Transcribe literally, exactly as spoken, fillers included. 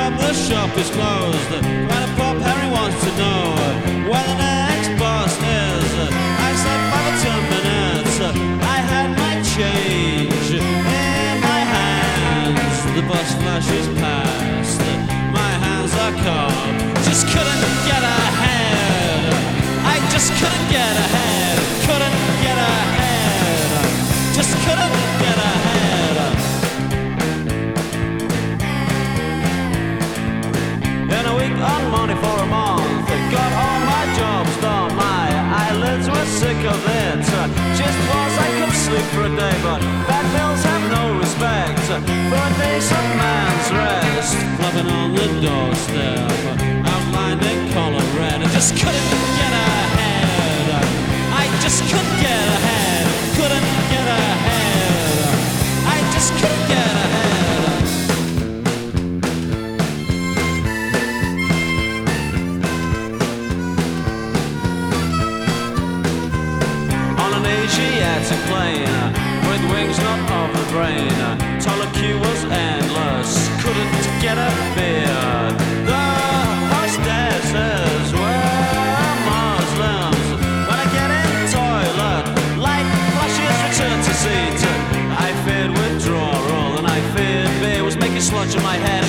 Bob, the shop is closed. Grandpa Pop Harry wants to know where the next boss is. I said five or ten minutes. I had my change in my hands. The bus flashes past. My hands are cold. Just couldn't get ahead. I just couldn't get ahead. Couldn't get ahead. Just couldn't get ahead. In a week on money for a month, got all my jobs done. My eyelids were sick of it. Just was I could sleep for a day, but bad bills have no respect for a decent man's rest. Clubbing on the doorstep, outlined in color red. I just couldn't get ahead. I just couldn't get ahead. Couldn't get ahead. I just couldn't get ahead. On an Asiatic plane, with wings not of the brain, taller queue was endless. Couldn't get a beer. The hostesses were Muslims. When I get in toilet, light flashes return to seat. I feared withdrawal, and I feared beer was making sludge in my head.